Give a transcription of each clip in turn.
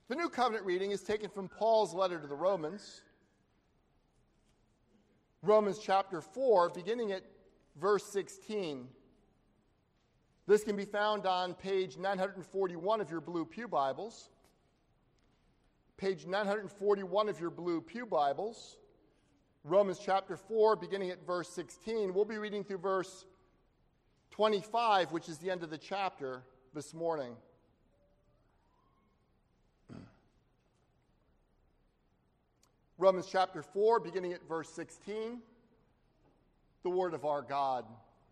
The New Covenant reading is taken from Paul's letter to the Romans. Romans chapter 4, beginning at verse 16. This can be found on page 941 of your blue pew Bibles. Page 941 of your blue pew Bibles. Romans chapter 4, beginning at verse 16. We'll be reading through verse 25, which is the end of the chapter this morning. Romans chapter 4, beginning at verse 16, the word of our God.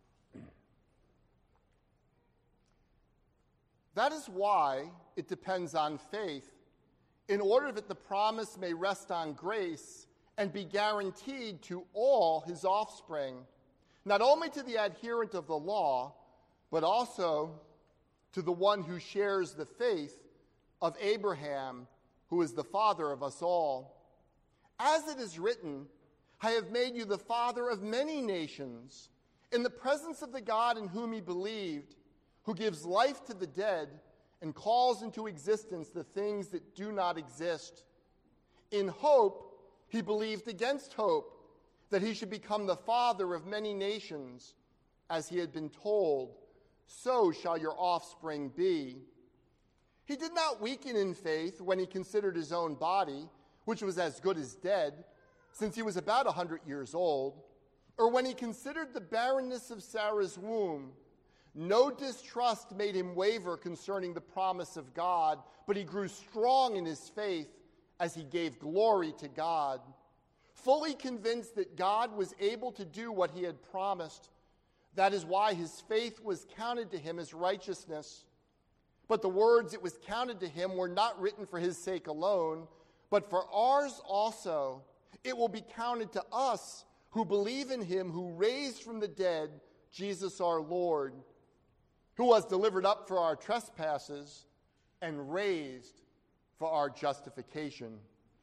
That is why it depends on faith, in order that the promise may rest on grace and be guaranteed to all his offspring, not only to the adherent of the law, but also to the one who shares the faith of Abraham, who is the father of us all. As it is written, I have made you the father of many nations, in the presence of the God in whom he believed, who gives life to the dead and calls into existence the things that do not exist. In hope, he believed against hope that he should become the father of many nations, as he had been told, so shall your offspring be. He did not weaken in faith when he considered his own body, which was as good as dead, since he was about 100 years old, or when he considered the barrenness of Sarah's womb. No distrust made him waver concerning the promise of God, but he grew strong in his faith as he gave glory to God, fully convinced that God was able to do what he had promised. That is why his faith was counted to him as righteousness. But the words it was counted to him were not written for his sake alone, but for ours also. It will be counted to us who believe in him who raised from the dead Jesus our Lord, who was delivered up for our trespasses and raised for our justification.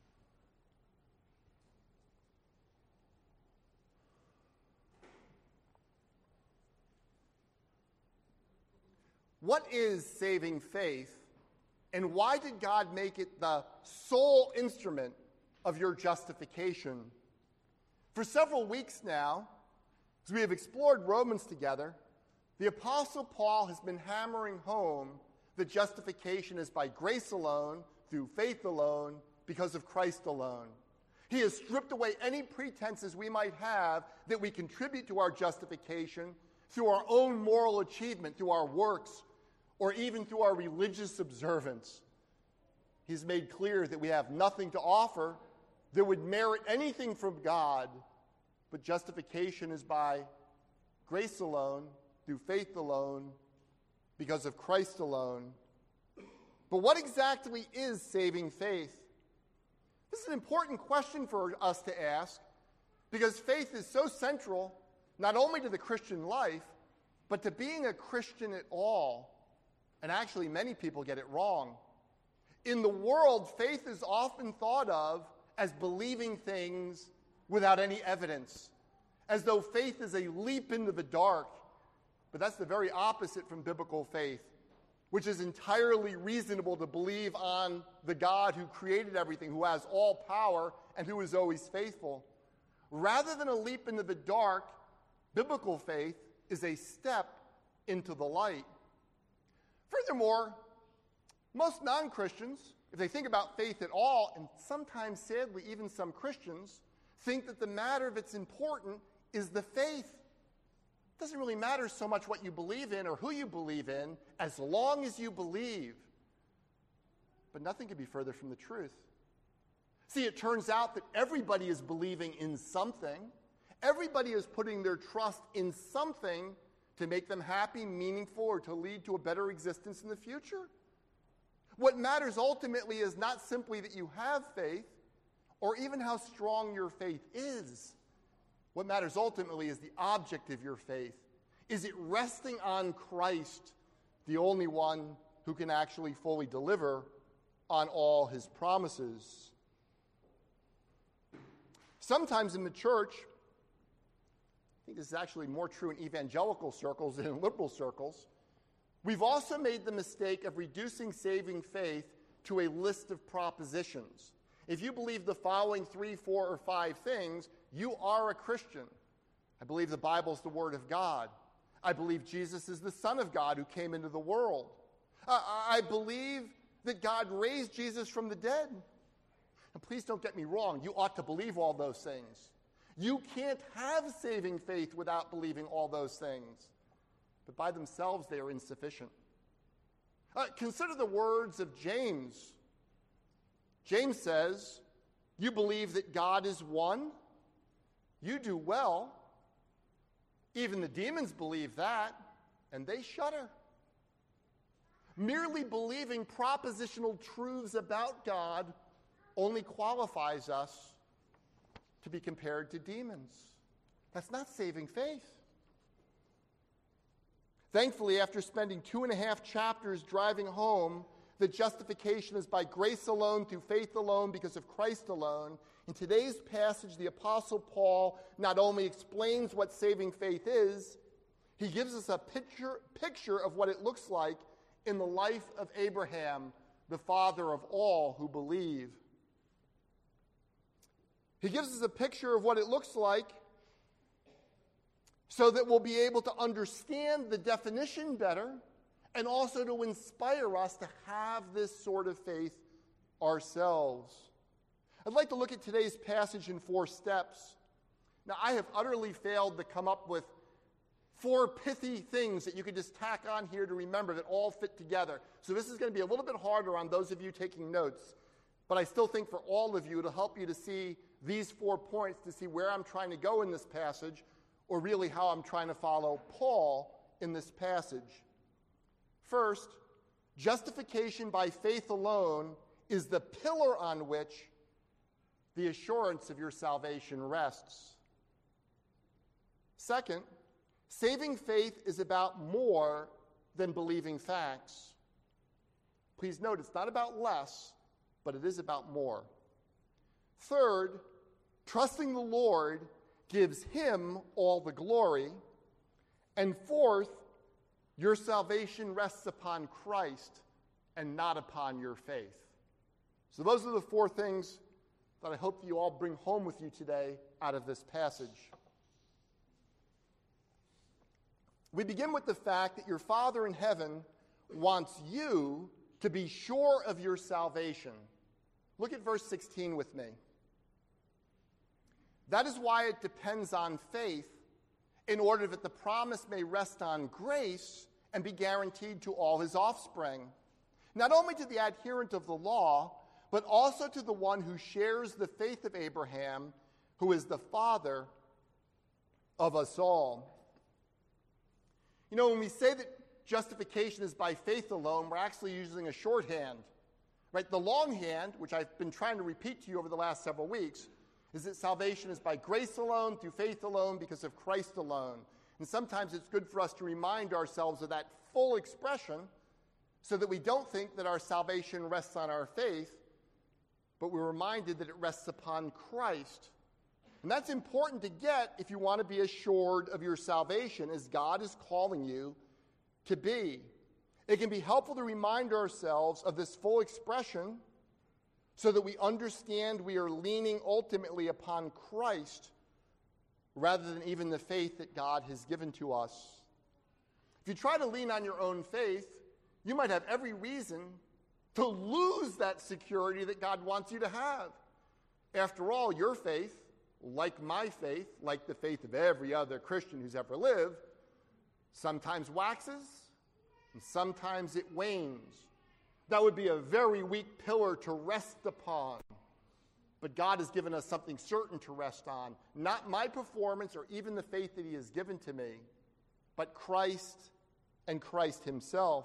What is saving faith? And why did God make it the sole instrument of your justification? For several weeks now, as we have explored Romans together, the Apostle Paul has been hammering home that justification is by grace alone, through faith alone, because of Christ alone. He has stripped away any pretenses we might have that we contribute to our justification through our own moral achievement, through our works, or even through our religious observance. He's made clear that we have nothing to offer that would merit anything from God, but justification is by grace alone, through faith alone, because of Christ alone. But what exactly is saving faith? This is an important question for us to ask, because faith is so central, not only to the Christian life, but to being a Christian at all. And actually, many people get it wrong. In the world, faith is often thought of as believing things without any evidence, as though faith is a leap into the dark. But that's the very opposite from biblical faith, which is entirely reasonable to believe on the God who created everything, who has all power, and who is always faithful. Rather than a leap into the dark, biblical faith is a step into the light. Furthermore, most non-Christians, if they think about faith at all, and sometimes, sadly, even some Christians, think that the matter that's important is the faith. It doesn't really matter so much what you believe in or who you believe in, as long as you believe. But nothing could be further from the truth. See, it turns out that everybody is believing in something. Everybody is putting their trust in something to make them happy, meaningful, or to lead to a better existence in the future. What matters ultimately is not simply that you have faith, or even how strong your faith is. What matters ultimately is the object of your faith. Is it resting on Christ, the only one who can actually fully deliver on all his promises? Sometimes in the church, I think this is actually more true in evangelical circles than in liberal circles, we've also made the mistake of reducing saving faith to a list of propositions. If you believe the following 3, 4, or 5 things, you are a Christian. I believe the Bible is the Word of God. I believe Jesus is the Son of God who came into the world. I believe that God raised Jesus from the dead. And please don't get me wrong, you ought to believe all those things. You can't have saving faith without believing all those things. But by themselves, they are insufficient. Consider the words of James. James says, you believe that God is one? You do well. Even the demons believe that, and they shudder. Merely believing propositional truths about God only qualifies us to be compared to demons. That's not saving faith. Thankfully, after spending 2.5 chapters driving home that justification is by grace alone, through faith alone, because of Christ alone, in today's passage, the Apostle Paul not only explains what saving faith is, he gives us a picture of what it looks like in the life of Abraham, the father of all who believe. He gives us a picture of what it looks like so that we'll be able to understand the definition better and also to inspire us to have this sort of faith ourselves. I'd like to look at today's passage in 4 steps. Now, I have utterly failed to come up with 4 pithy things that you could just tack on here to remember that all fit together. So this is going to be a little bit harder on those of you taking notes. But I still think for all of you, it'll help you to see these 4 points, to see where I'm trying to go in this passage, or really how I'm trying to follow Paul in this passage. First, justification by faith alone is the pillar on which the assurance of your salvation rests. Second, saving faith is about more than believing facts. Please note, it's not about less, but it is about more. Third, trusting the Lord gives him all the glory. And fourth, your salvation rests upon Christ and not upon your faith. So those are the 4 things that I hope you all bring home with you today out of this passage. We begin with the fact that your Father in heaven wants you to be sure of your salvation. Look at verse 16 with me. That is why it depends on faith, in order that the promise may rest on grace and be guaranteed to all his offspring, not only to the adherent of the law, but also to the one who shares the faith of Abraham, who is the father of us all. You know, when we say that justification is by faith alone, we're actually using a shorthand, right? The longhand, which I've been trying to repeat to you over the last several weeks, is that salvation is by grace alone, through faith alone, because of Christ alone. And sometimes it's good for us to remind ourselves of that full expression so that we don't think that our salvation rests on our faith, but we're reminded that it rests upon Christ. And that's important to get if you want to be assured of your salvation, as God is calling you to be. It can be helpful to remind ourselves of this full expression so that we understand we are leaning ultimately upon Christ rather than even the faith that God has given to us. If you try to lean on your own faith, you might have every reason to lose that security that God wants you to have. After all, your faith, like my faith, like the faith of every other Christian who's ever lived, sometimes waxes and sometimes it wanes. That would be a very weak pillar to rest upon. But God has given us something certain to rest on. Not my performance or even the faith that he has given to me, but Christ and Christ himself.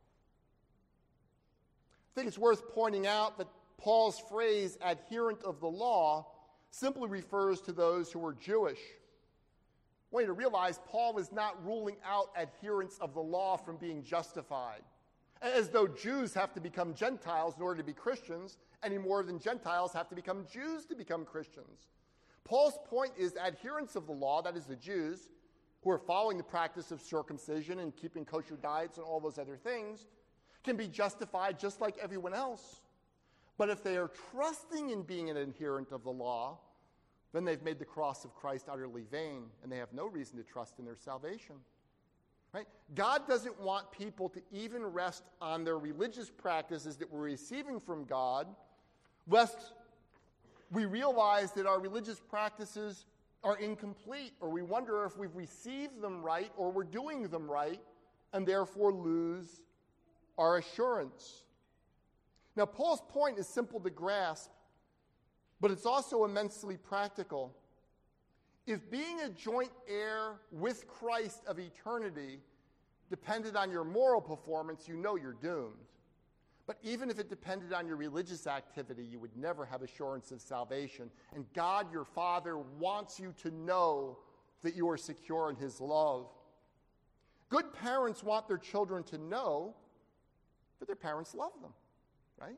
I think it's worth pointing out that Paul's phrase, adherent of the law, simply refers to those who were Jewish. I want you to realize Paul is not ruling out adherents of the law from being justified, as though Jews have to become Gentiles in order to be Christians, any more than Gentiles have to become Jews to become Christians. Paul's point is adherents of the law, that is the Jews, who are following the practice of circumcision and keeping kosher diets and all those other things, can be justified just like everyone else. But if they are trusting in being an adherent of the law, then they've made the cross of Christ utterly vain, and they have no reason to trust in their salvation. Right? God doesn't want people to even rest on their religious practices that we're receiving from God, lest we realize that our religious practices are incomplete, or we wonder if we've received them right or we're doing them right, and therefore lose our assurance. Now, Paul's point is simple to grasp, but it's also immensely practical. If being a joint heir with Christ of eternity depended on your moral performance, you know you're doomed. But even if it depended on your religious activity, you would never have assurance of salvation. And God, your Father, wants you to know that you are secure in his love. Good parents want their children to know that their parents love them, right?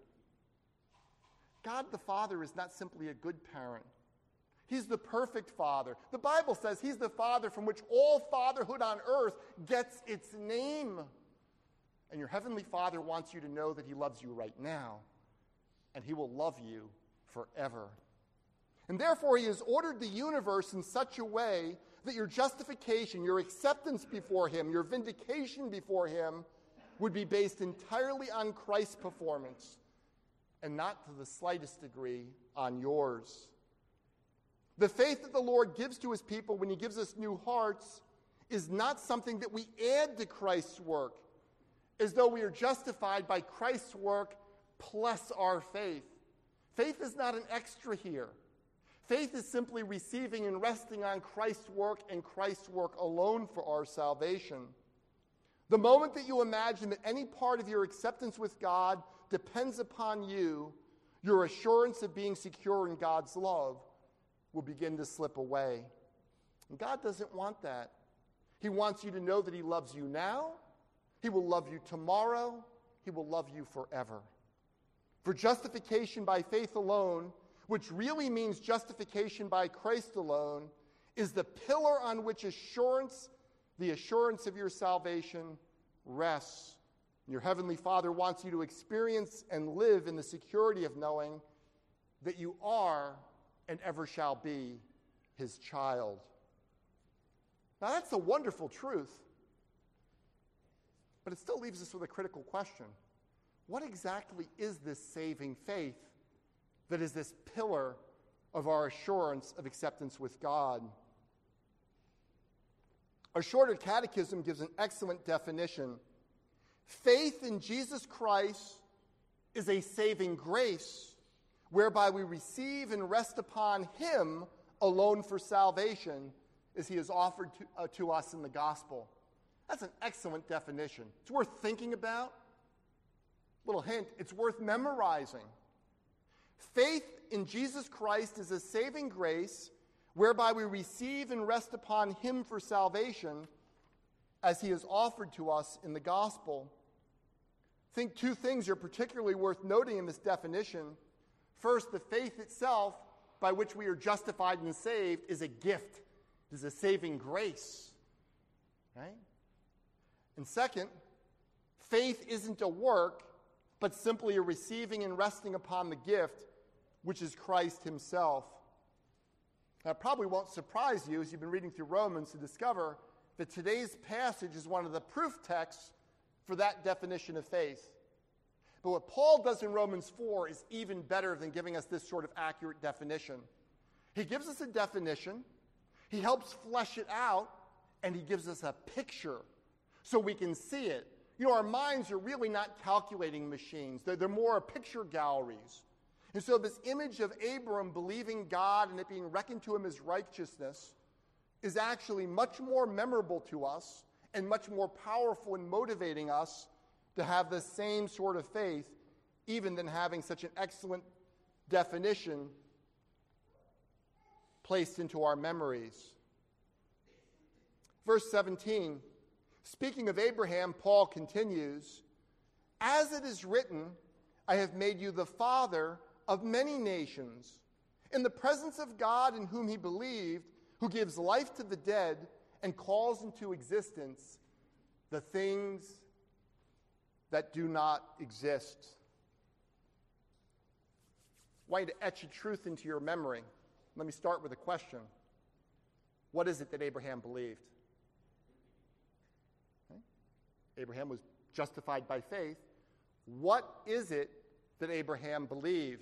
God the Father is not simply a good parent. He's the perfect Father. The Bible says he's the Father from which all fatherhood on earth gets its name. And your heavenly Father wants you to know that he loves you right now, and he will love you forever. And therefore, he has ordered the universe in such a way that your justification, your acceptance before him, your vindication before him would be based entirely on Christ's performance and not to the slightest degree on yours. The faith that the Lord gives to his people when he gives us new hearts is not something that we add to Christ's work, as though we are justified by Christ's work plus our faith. Faith is not an extra here. Faith is simply receiving and resting on Christ's work and Christ's work alone for our salvation. The moment that you imagine that any part of your acceptance with God depends upon you, your assurance of being secure in God's love will begin to slip away. And God doesn't want that. He wants you to know that he loves you now, he will love you tomorrow, he will love you forever. For justification by faith alone, which really means justification by Christ alone, is the pillar on which the assurance of your salvation rests. Your heavenly Father wants you to experience and live in the security of knowing that you are and ever shall be his child. Now that's a wonderful truth, but it still leaves us with a critical question. What exactly is this saving faith that is this pillar of our assurance of acceptance with God? A shorter catechism gives an excellent definition. Faith in Jesus Christ is a saving grace whereby we receive and rest upon him alone for salvation as he has offered to us in the gospel. That's an excellent definition. It's worth thinking about. Little hint, it's worth memorizing. Faith in Jesus Christ is a saving grace whereby we receive and rest upon him for salvation as he has offered to us in the gospel. I think two things are particularly worth noting in this definition. First, the faith itself by which we are justified and saved is a gift. It is a saving grace. Right? And second, faith isn't a work, but simply a receiving and resting upon the gift, which is Christ himself. Now, it probably won't surprise you as you've been reading through Romans to discover that today's passage is one of the proof texts for that definition of faith. But what Paul does in Romans 4 is even better than giving us this sort of accurate definition. He gives us a definition, he helps flesh it out, and he gives us a picture so we can see it. You know, our minds are really not calculating machines. They're more picture galleries. And so this image of Abram believing God and it being reckoned to him as righteousness is actually much more memorable to us and much more powerful in motivating us to have the same sort of faith, even than having such an excellent definition placed into our memories. Verse 17, speaking of Abraham, Paul continues, "As it is written, I have made you the father of many nations, in the presence of God in whom he believed, who gives life to the dead and calls into existence the things that do not exist." want you to etch a truth into your memory. Let me start with a question. What is it that Abraham believed? Okay. Abraham was justified by faith. What is it that Abraham believed?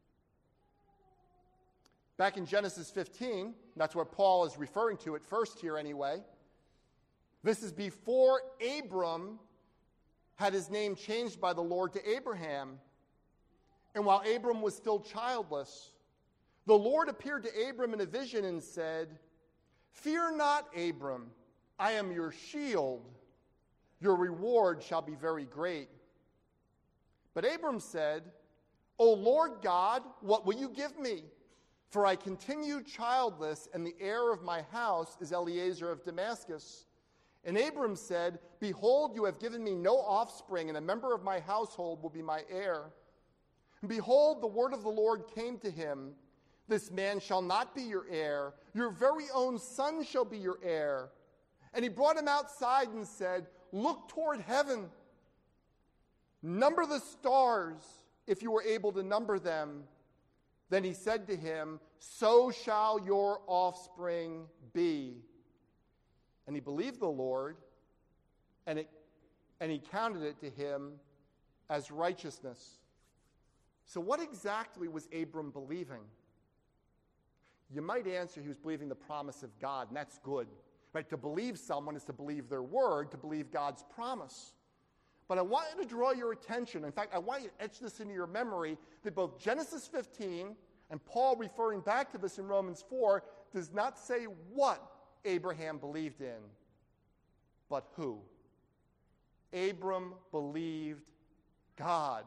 Back in Genesis 15, that's what Paul is referring to at first here anyway. This is before Abram had his name changed by the Lord to Abraham. And while Abram was still childless, the Lord appeared to Abram in a vision and said, "Fear not, Abram, I am your shield. Your reward shall be very great." But Abram said, "O Lord God, what will you give me? For I continue childless, and the heir of my house is Eliezer of Damascus." And Abram said, "Behold, you have given me no offspring, and a member of my household will be my heir." And behold, the word of the Lord came to him, "This man shall not be your heir. Your very own son shall be your heir." And he brought him outside and said, "Look toward heaven. Number the stars, if you were able to number them." Then he said to him, "So shall your offspring be." And he believed the Lord, and he counted it to him as righteousness. So what exactly was Abram believing? You might answer he was believing the promise of God, and that's good. Right? To believe someone is to believe their word, to believe God's promise. But I want you to draw your attention. In fact, I want you to etch this into your memory that both Genesis 15 and Paul referring back to this in Romans 4 does not say what Abraham believed in, but who. Abram believed God.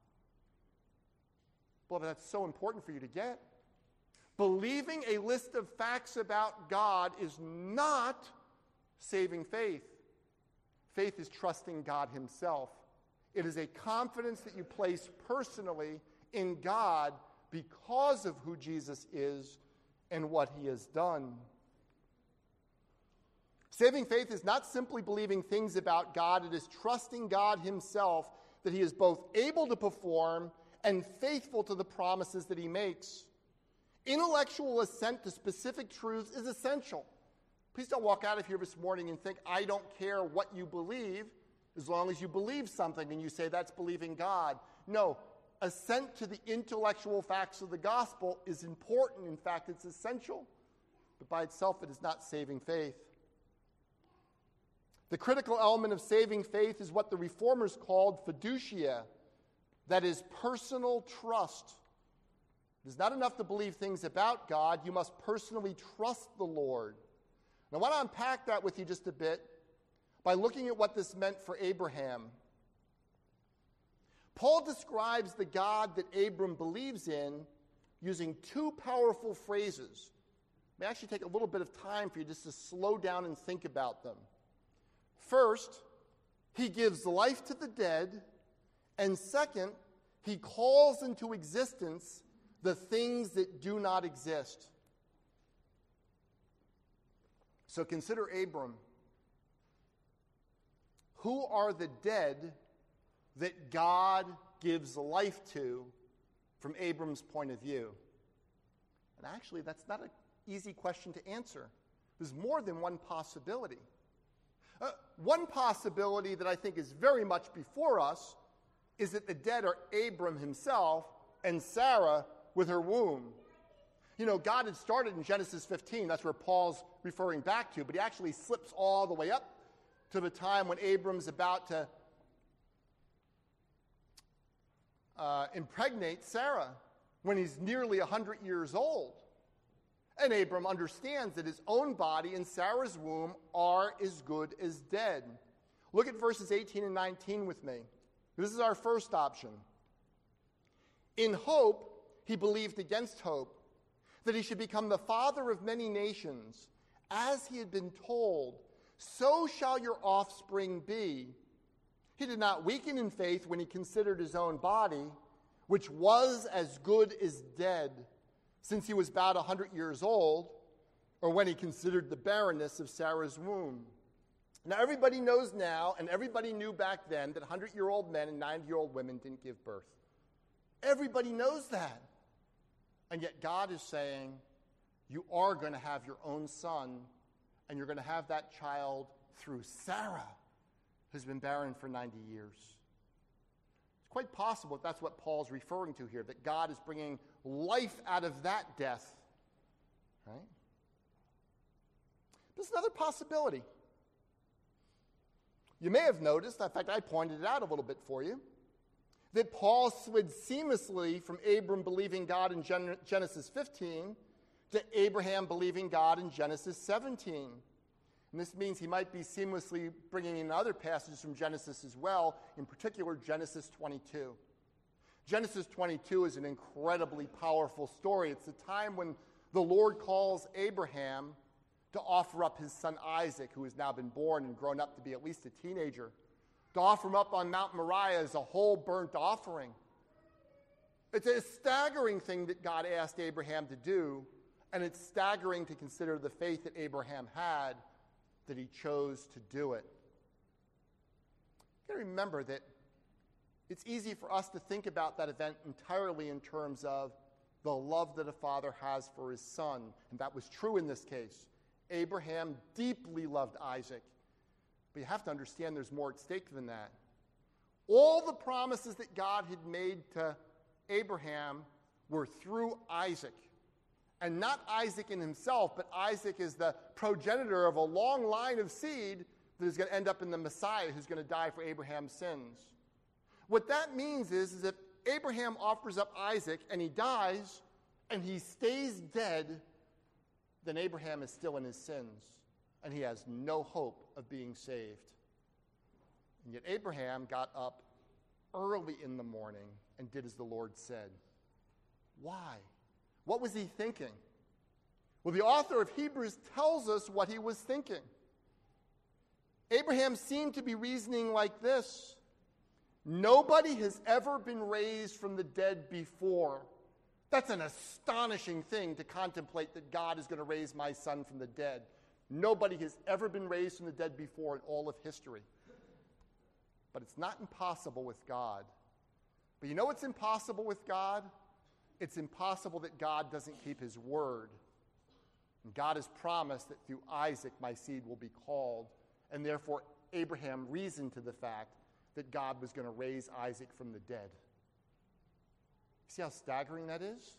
Beloved, that's so important for you to get. Believing a list of facts about God is not saving faith. Faith is trusting God himself. It is a confidence that you place personally in God because of who Jesus is and what he has done. Saving faith is not simply believing things about God. It is trusting God himself that he is both able to perform and faithful to the promises that he makes. Intellectual assent to specific truths is essential. Please don't walk out of here this morning and think, I don't care what you believe, as long as you believe something and you say that's believing God. No, assent to the intellectual facts of the gospel is important. In fact, it's essential. But by itself, it is not saving faith. The critical element of saving faith is what the Reformers called fiducia, that is, personal trust. It is not enough to believe things about God. You must personally trust the Lord. And I want to unpack that with you just a bit by looking at what this meant for Abraham. Paul describes the God that Abram believes in using two powerful phrases. It may actually take a little bit of time for you just to slow down and think about them. First, he gives life to the dead, and second, he calls into existence the things that do not exist. So consider Abram. Who are the dead that God gives life to from Abram's point of view? And actually, that's not an easy question to answer. There's more than one possibility. One possibility that I think is very much before us is that the dead are Abram himself and Sarah with her womb. You know, God had started in Genesis 15. That's where Paul's referring back to. But he actually slips all the way up to the time when Abram's about to impregnate Sarah, when he's nearly 100 years old. And Abram understands that his own body and Sarah's womb are as good as dead. Look at verses 18 and 19 with me. This is our first option. In hope, he believed against hope, that he should become the father of many nations. As he had been told, so shall your offspring be. He did not weaken in faith when he considered his own body, which was as good as dead, since he was about 100 years old, or when he considered the barrenness of Sarah's womb. Now, everybody knows now, and everybody knew back then, that 100-year-old men and 90-year-old women didn't give birth. Everybody knows that. And yet God is saying, you are going to have your own son, and you're going to have that child through Sarah, who's been barren for 90 years. It's quite possible that that's what Paul's referring to here, that God is bringing life out of that death. Right? There's another possibility. You may have noticed, in fact, I pointed it out a little bit for you, that Paul slid seamlessly from Abram believing God in Genesis 15 to Abraham believing God in Genesis 17. And this means he might be seamlessly bringing in other passages from Genesis as well, in particular Genesis 22. Genesis 22 is an incredibly powerful story. It's the time when the Lord calls Abraham to offer up his son Isaac, who has now been born and grown up to be at least a teenager, to offer him up on Mount Moriah as a whole burnt offering. It's a staggering thing that God asked Abraham to do, and it's staggering to consider the faith that Abraham had that he chose to do it. You got to remember that it's easy for us to think about that event entirely in terms of the love that a father has for his son, and that was true in this case. Abraham deeply loved Isaac. But you have to understand there's more at stake than that. All the promises that God had made to Abraham were through Isaac. And not Isaac in himself, but Isaac is the progenitor of a long line of seed that is going to end up in the Messiah who's going to die for Abraham's sins. What that means is if Abraham offers up Isaac and he dies and he stays dead, then Abraham is still in his sins, and he has no hope of being saved. And yet Abraham got up early in the morning and did as the Lord said. Why? What was he thinking? Well, the author of Hebrews tells us what he was thinking. Abraham seemed to be reasoning like this: nobody has ever been raised from the dead before. That's an astonishing thing to contemplate, that God is going to raise my son from the dead. Nobody has ever been raised from the dead before in all of history. But it's not impossible with God. But you know what's impossible with God? It's impossible that God doesn't keep his word. And God has promised that through Isaac my seed will be called. And therefore Abraham reasoned to the fact that God was going to raise Isaac from the dead. See how staggering that is?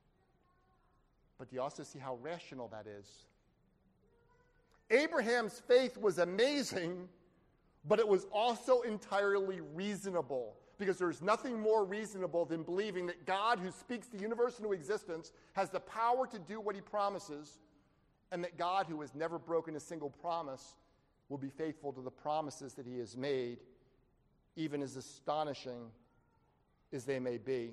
But do you also see how rational that is? Abraham's faith was amazing, but it was also entirely reasonable, because there's nothing more reasonable than believing that God, who speaks the universe into existence, has the power to do what he promises, and that God, who has never broken a single promise, will be faithful to the promises that he has made, even as astonishing as they may be.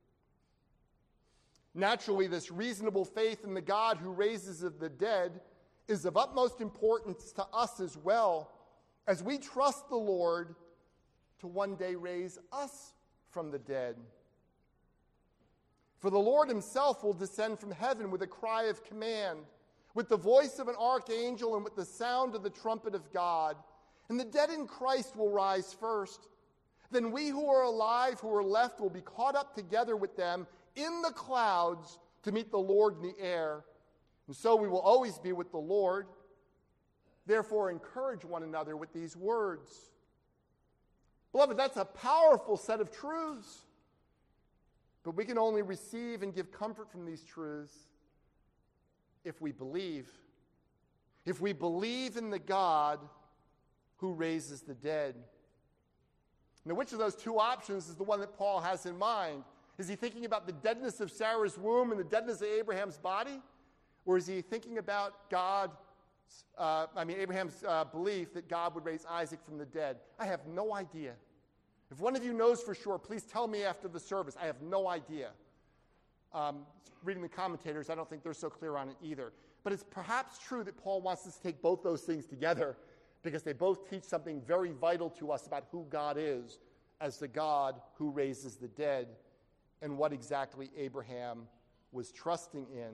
Naturally, this reasonable faith in the God who raises the dead is of utmost importance to us as well, as we trust the Lord to one day raise us from the dead. For the Lord himself will descend from heaven with a cry of command, with the voice of an archangel, and with the sound of the trumpet of God. And the dead in Christ will rise first. Then we who are alive, who are left, will be caught up together with them in the clouds to meet the Lord in the air. And so we will always be with the Lord. Therefore, encourage one another with these words. Beloved, that's a powerful set of truths. But we can only receive and give comfort from these truths if we believe. If we believe in the God who raises the dead. Now, which of those two options is the one that Paul has in mind? Is he thinking about the deadness of Sarah's womb and the deadness of Abraham's body? Or is he thinking about Abraham's belief that God would raise Isaac from the dead? I have no idea. If one of you knows for sure, please tell me after the service. I have no idea. Reading the commentators, I don't think they're so clear on it either. But it's perhaps true that Paul wants us to take both those things together, because they both teach something very vital to us about who God is as the God who raises the dead, and what exactly Abraham was trusting in.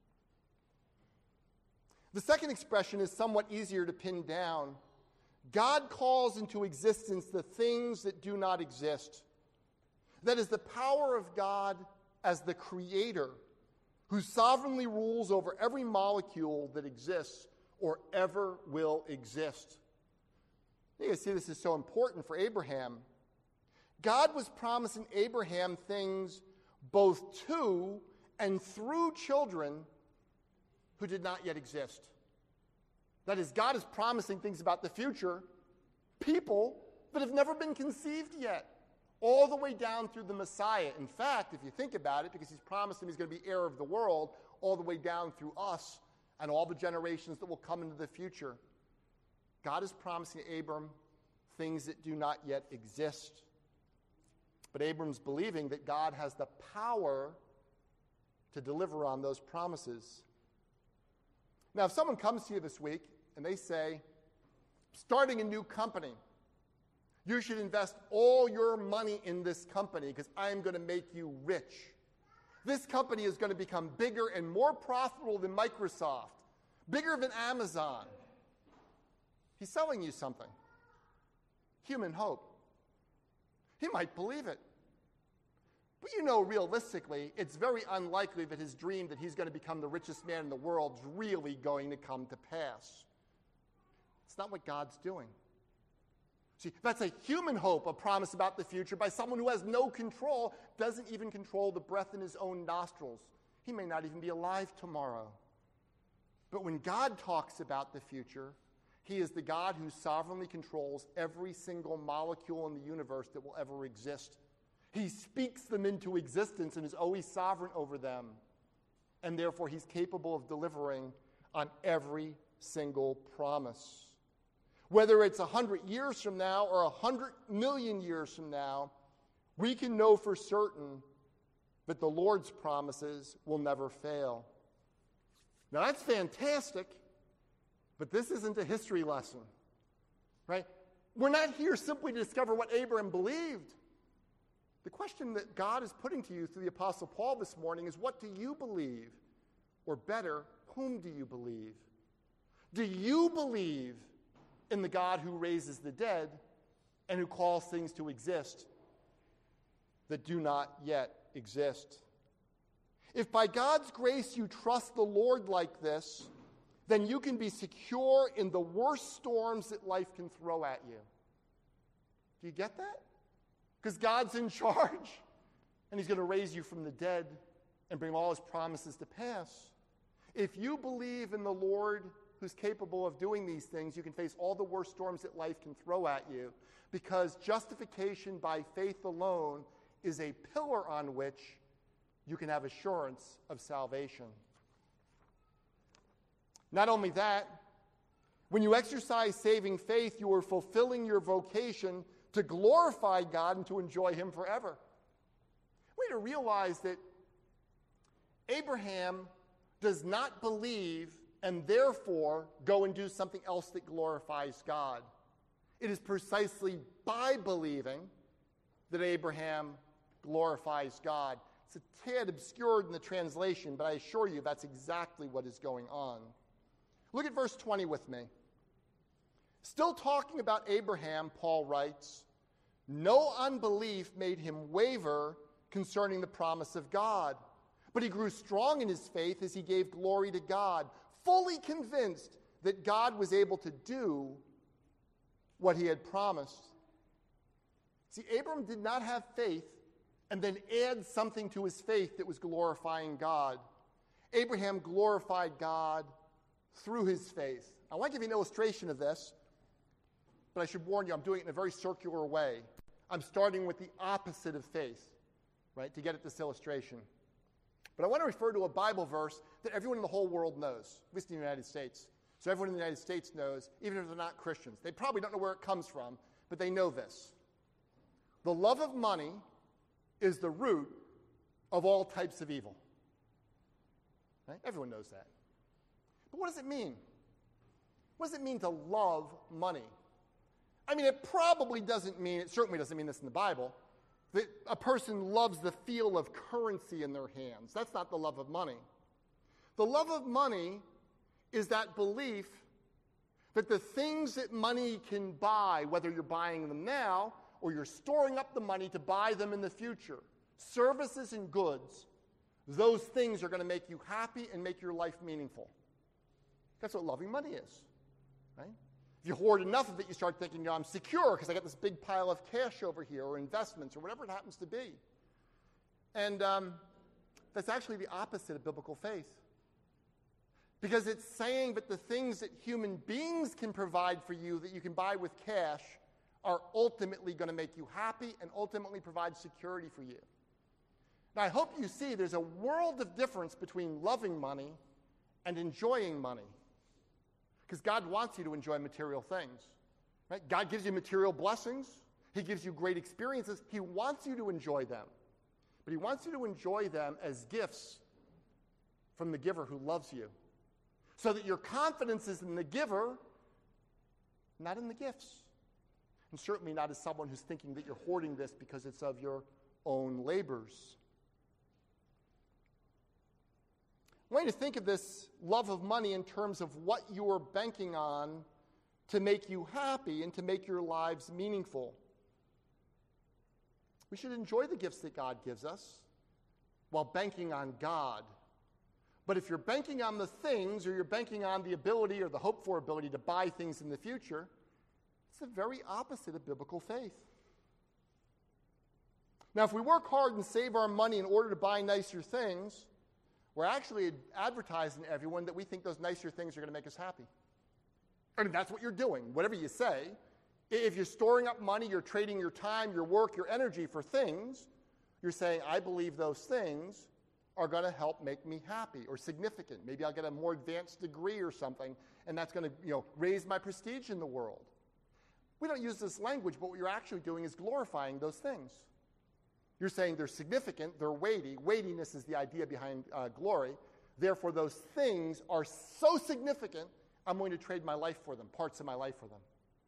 The second expression is somewhat easier to pin down. God calls into existence the things that do not exist. That is the power of God as the creator who sovereignly rules over every molecule that exists or ever will exist. You see, this is so important for Abraham. God was promising Abraham things both to and through children who did not yet exist. That is, God is promising things about the future, people that have never been conceived yet, all the way down through the Messiah. In fact, if you think about it, because he's promised him he's going to be heir of the world, all the way down through us and all the generations that will come into the future. God is promising Abram things that do not yet exist. But Abram's believing that God has the power to deliver on those promises. Now, if someone comes to you this week and they say, starting a new company, you should invest all your money in this company because I'm going to make you rich. This company is going to become bigger and more profitable than Microsoft, bigger than Amazon. He's selling you something. Human hope. He might believe it. But you know, realistically, it's very unlikely that his dream that he's going to become the richest man in the world is really going to come to pass. It's not what God's doing. See, that's a human hope, a promise about the future by someone who has no control, doesn't even control the breath in his own nostrils. He may not even be alive tomorrow. But when God talks about the future, he is the God who sovereignly controls every single molecule in the universe that will ever exist. He speaks them into existence and is always sovereign over them. And therefore, he's capable of delivering on every single promise. Whether it's 100 years from now or 100 million years from now, we can know for certain that the Lord's promises will never fail. Now, that's fantastic, but this isn't a history lesson, right? We're not here simply to discover what Abraham believed. The question that God is putting to you through the Apostle Paul this morning is, what do you believe? Or better, whom do you believe? Do you believe in the God who raises the dead and who calls things to exist that do not yet exist? If by God's grace you trust the Lord like this, then you can be secure in the worst storms that life can throw at you. Do you get that? Because God's in charge, and he's going to raise you from the dead and bring all his promises to pass. If you believe in the Lord who's capable of doing these things, you can face all the worst storms that life can throw at you, because justification by faith alone is a pillar on which you can have assurance of salvation. Not only that, when you exercise saving faith, you are fulfilling your vocation to glorify God and to enjoy him forever. We need to realize that Abraham does not believe and therefore go and do something else that glorifies God. It is precisely by believing that Abraham glorifies God. It's a tad obscured in the translation, but I assure you that's exactly what is going on. Look at verse 20 with me. Still talking about Abraham, Paul writes, no unbelief made him waver concerning the promise of God, but he grew strong in his faith as he gave glory to God, fully convinced that God was able to do what he had promised. See, Abram did not have faith and then add something to his faith that was glorifying God. Abraham glorified God through his faith. I want to give you an illustration of this, but I should warn you, I'm doing it in a very circular way. I'm starting with the opposite of faith, right, to get at this illustration. But I want to refer to a Bible verse that everyone in the whole world knows, at least in the United States. So everyone in the United States knows, even if they're not Christians. They probably don't know where it comes from, but they know this. The love of money is the root of all types of evil. Right? Everyone knows that. But what does it mean? What does it mean to love money? I mean, it probably doesn't mean, it certainly doesn't mean this in the Bible, that a person loves the feel of currency in their hands. That's not the love of money. The love of money is that belief that the things that money can buy, whether you're buying them now or you're storing up the money to buy them in the future, services and goods, those things are going to make you happy and make your life meaningful. That's what loving money is, right? If you hoard enough of it, you start thinking, I'm secure because I got this big pile of cash over here or investments or whatever it happens to be. And that's actually the opposite of biblical faith. Because it's saying that the things that human beings can provide for you that you can buy with cash are ultimately going to make you happy and ultimately provide security for you. Now, I hope you see there's a world of difference between loving money and enjoying money. Because God wants you to enjoy material things. Right? God gives you material blessings. He gives you great experiences. He wants you to enjoy them. But he wants you to enjoy them as gifts from the giver who loves you. So that your confidence is in the giver, not in the gifts. And certainly not as someone who's thinking that you're hoarding this because it's of your own labors. I want you to think of this love of money in terms of what you're banking on to make you happy and to make your lives meaningful. We should enjoy the gifts that God gives us while banking on God. But if you're banking on the things, or you're banking on the ability or the hope for ability to buy things in the future, it's the very opposite of biblical faith. Now, if we work hard and save our money in order to buy nicer things, we're actually advertising to everyone that we think those nicer things are going to make us happy. I mean, that's what you're doing, whatever you say. If you're storing up money, you're trading your time, your work, your energy for things, you're saying, I believe those things are going to help make me happy or significant. Maybe I'll get a more advanced degree or something, and that's going to raise my prestige in the world. We don't use this language, but what you're actually doing is glorifying those things. You're saying they're significant, they're weighty. Weightiness is the idea behind glory. Therefore, those things are so significant, I'm going to trade my life for them, parts of my life for them.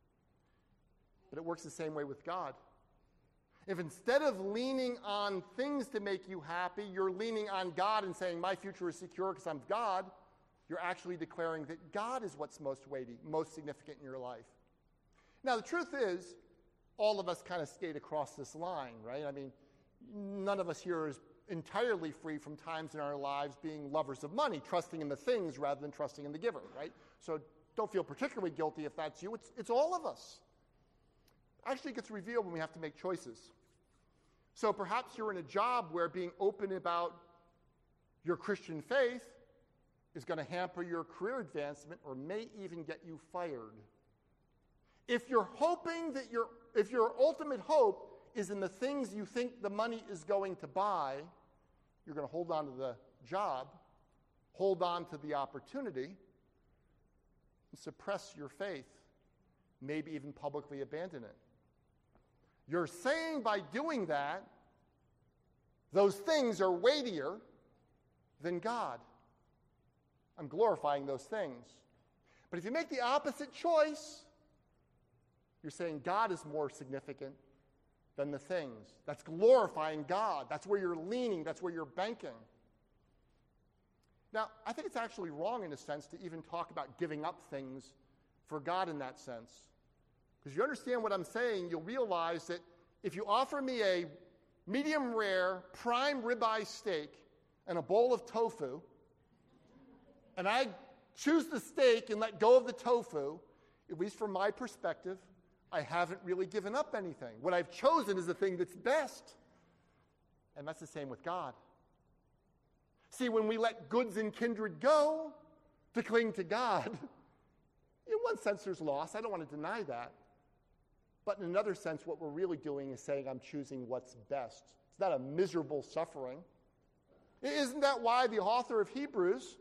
But it works the same way with God. If instead of leaning on things to make you happy, you're leaning on God and saying, my future is secure because I'm God, you're actually declaring that God is what's most weighty, most significant in your life. Now, the truth is, all of us kind of skate across this line, right? I mean, none of us here is entirely free from times in our lives being lovers of money, trusting in the things rather than trusting in the giver, right? So don't feel particularly guilty if that's you. It's all of us. Actually, it gets revealed when we have to make choices. So perhaps you're in a job where being open about your Christian faith is going to hamper your career advancement or may even get you fired. If you're hoping that if your ultimate hope is in the things you think the money is going to buy, you're going to hold on to the job, hold on to the opportunity, and suppress your faith, maybe even publicly abandon it. You're saying by doing that, those things are weightier than God. I'm glorifying those things. But if you make the opposite choice, you're saying God is more significant than the things. That's glorifying God. That's where you're leaning. That's where you're banking. Now, I think it's actually wrong in a sense to even talk about giving up things for God in that sense. Because you understand what I'm saying, you'll realize that if you offer me a medium rare prime ribeye steak and a bowl of tofu, and I choose the steak and let go of the tofu, at least from my perspective, I haven't really given up anything. What I've chosen is the thing that's best. And that's the same with God. See, when we let goods and kindred go to cling to God, in one sense there's loss. I don't want to deny that. But in another sense, what we're really doing is saying I'm choosing what's best. It's not a miserable suffering. Isn't that why the author of Hebrews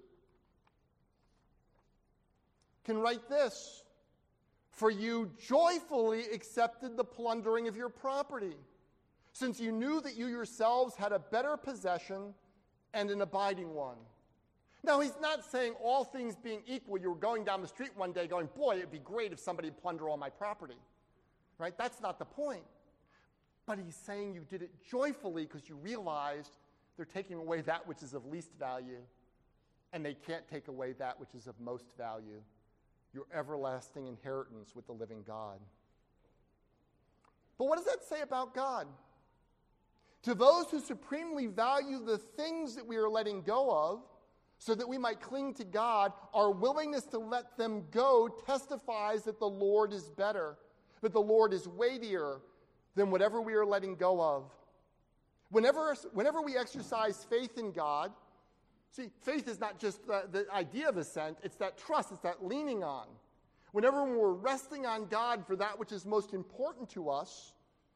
can write this? For you joyfully accepted the plundering of your property, since you knew that you yourselves had a better possession and an abiding one. Now, he's not saying all things being equal, you were going down the street one day going, boy, it'd be great if somebody would plunder all my property. Right? That's not the point. But he's saying you did it joyfully because you realized they're taking away that which is of least value, and they can't take away that which is of most value, your everlasting inheritance with the living God. But what does that say about God? To those who supremely value the things that we are letting go of, so that we might cling to God, our willingness to let them go testifies that the Lord is better, that the Lord is weightier than whatever we are letting go of. Whenever we exercise faith in God, see, faith is not just the idea of assent, it's that trust, it's that leaning on. Whenever we're resting on God for that which is most important to us,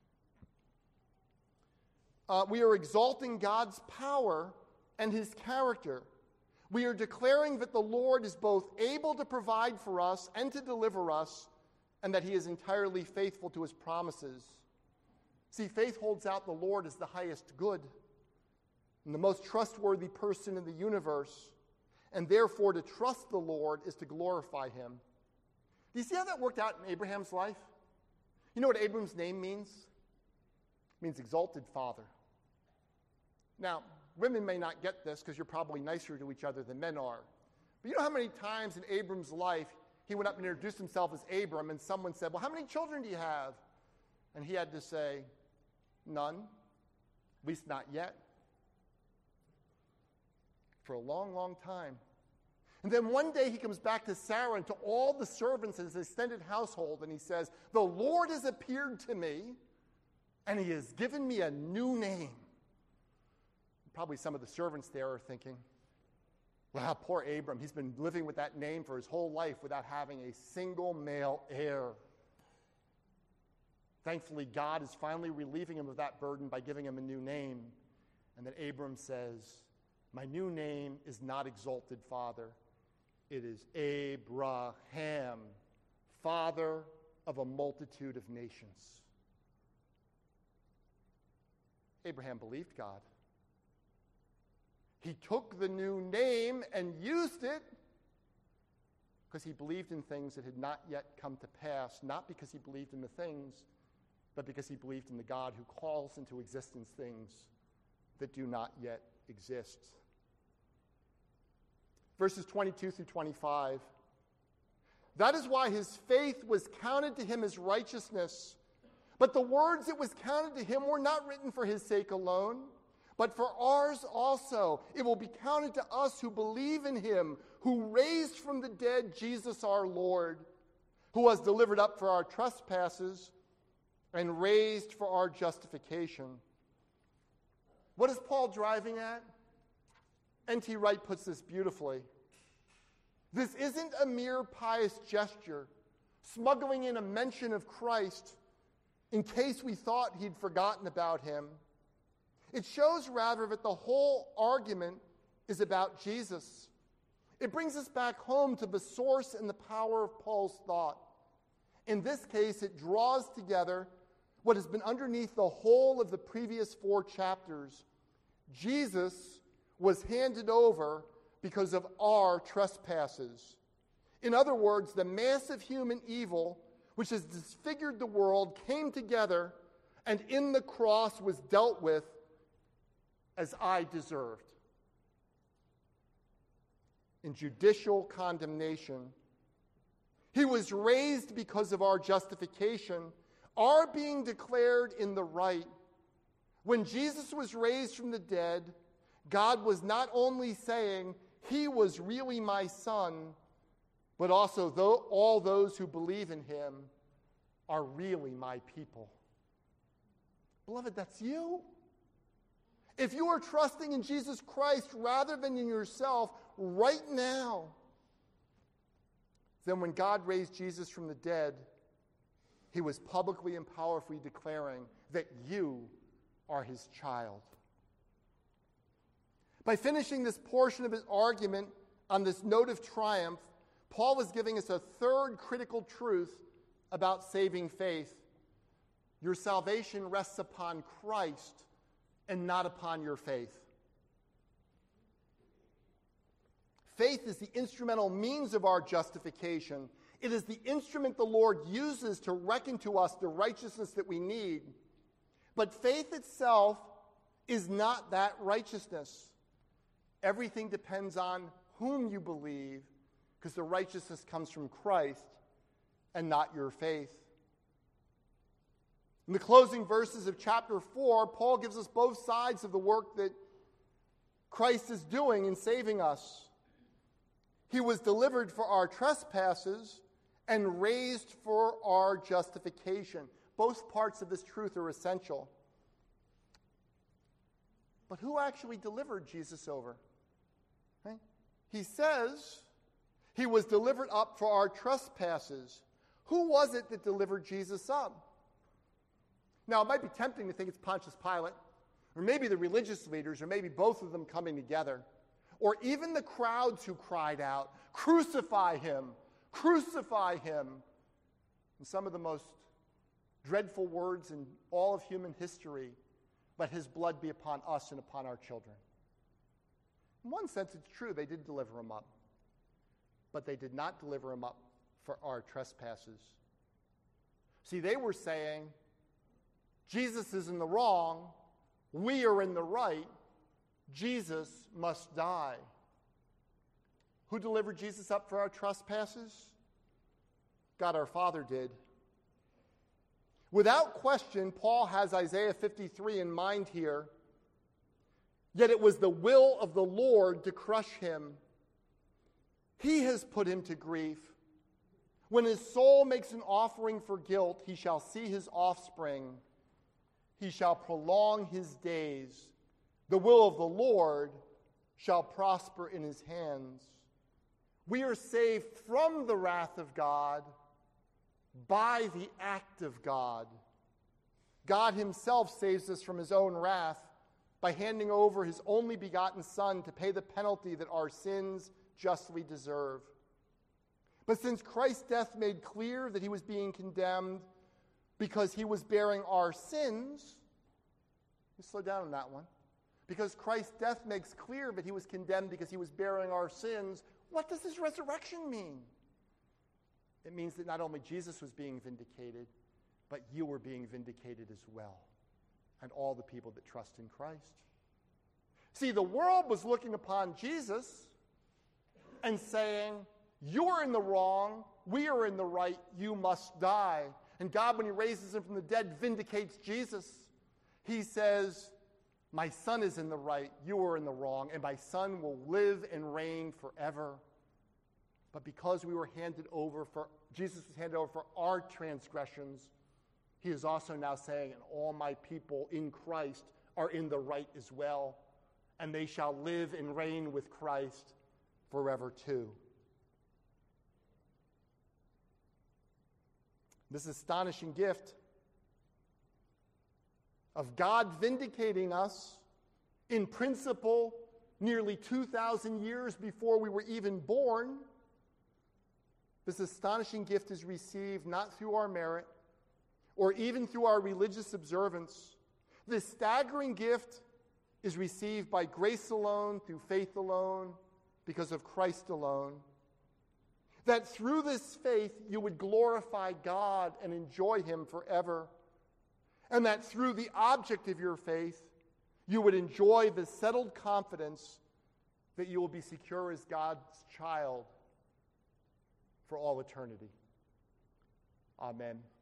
we are exalting God's power and his character. We are declaring that the Lord is both able to provide for us and to deliver us, and that he is entirely faithful to his promises. See, faith holds out the Lord as the highest good and the most trustworthy person in the universe, and therefore to trust the Lord is to glorify him. Do you see how that worked out in Abraham's life? You know what Abram's name means? It means exalted father. Now, women may not get this because you're probably nicer to each other than men are. But you know how many times in Abram's life he went up and introduced himself as Abram, and someone said, well, how many children do you have? And he had to say, none, at least not yet. For a long, long time. And then one day he comes back to Sarah and to all the servants in his extended household, and he says, the Lord has appeared to me, and he has given me a new name. Probably some of the servants there are thinking, wow, poor Abram, he's been living with that name for his whole life without having a single male heir. Thankfully, God is finally relieving him of that burden by giving him a new name. And then Abram says, my new name is not exalted father. It is Abraham, father of a multitude of nations. Abraham believed God. He took the new name and used it because he believed in things that had not yet come to pass, not because he believed in the things, but because he believed in the God who calls into existence things that do not yet exist. Verses 22 through 25. That is why his faith was counted to him as righteousness. But the words that was counted to him were not written for his sake alone, but for ours also. It will be counted to us who believe in him, who raised from the dead Jesus our Lord, who was delivered up for our trespasses and raised for our justification. What is Paul driving at? N.T. Wright puts this beautifully. This isn't a mere pious gesture, smuggling in a mention of Christ in case we thought he'd forgotten about him. It shows rather that the whole argument is about Jesus. It brings us back home to the source and the power of Paul's thought. In this case, it draws together what has been underneath the whole of the previous 4 chapters. Jesus was handed over because of our trespasses. In other words, the massive human evil which has disfigured the world came together and in the cross was dealt with as I deserved. In judicial condemnation. He was raised because of our justification, our being declared in the right. When Jesus was raised from the dead, God was not only saying, he was really my son, but also all those who believe in him are really my people. Beloved, that's you. If you are trusting in Jesus Christ rather than in yourself right now, then when God raised Jesus from the dead, he was publicly and powerfully declaring that you are his child. By finishing this portion of his argument on this note of triumph, Paul was giving us a third critical truth about saving faith. Your salvation rests upon Christ and not upon your faith. Faith is the instrumental means of our justification. It is the instrument the Lord uses to reckon to us the righteousness that we need. But faith itself is not that righteousness. Everything depends on whom you believe, because the righteousness comes from Christ and not your faith. In the closing verses of chapter 4, Paul gives us both sides of the work that Christ is doing in saving us. He was delivered for our trespasses and raised for our justification. Both parts of this truth are essential. But who actually delivered Jesus over? Right? He says he was delivered up for our trespasses. Who was it that delivered Jesus up? Now, it might be tempting to think it's Pontius Pilate, or maybe the religious leaders, or maybe both of them coming together, or even the crowds who cried out, "Crucify him! Crucify him!" And some of the most dreadful words in all of human history, "Let his blood be upon us and upon our children." In one sense, it's true, they did deliver him up, but they did not deliver him up for our trespasses. See, they were saying, Jesus is in the wrong, we are in the right, Jesus must die. Who delivered Jesus up for our trespasses? God our Father did. Without question, Paul has Isaiah 53 in mind here. Yet it was the will of the Lord to crush him. He has put him to grief. When his soul makes an offering for guilt, he shall see his offspring. He shall prolong his days. The will of the Lord shall prosper in his hands. We are saved from the wrath of God by the act of God. God himself saves us from his own wrath by handing over his only begotten Son to pay the penalty that our sins justly deserve. But since Christ's death made clear that he was being condemned because he was bearing our sins, let's slow down on that one. Because Christ's death makes clear that he was condemned because he was bearing our sins, what does his resurrection mean? It means that not only Jesus was being vindicated, but you were being vindicated as well, and all the people that trust in Christ. See, the world was looking upon Jesus and saying, you're in the wrong, we are in the right, you must die. And God, when he raises him from the dead, vindicates Jesus. He says, my Son is in the right, you are in the wrong, and my Son will live and reign forever. But because Jesus was handed over for our transgressions, he is also now saying, and all my people in Christ are in the right as well, and they shall live and reign with Christ forever too. This astonishing gift of God vindicating us in principle nearly 2,000 years before we were even born. This astonishing gift is received not through our merit or even through our religious observance. This staggering gift is received by grace alone, through faith alone, because of Christ alone. That through this faith you would glorify God and enjoy him forever. And that through the object of your faith, you would enjoy the settled confidence that you will be secure as God's child for all eternity. Amen.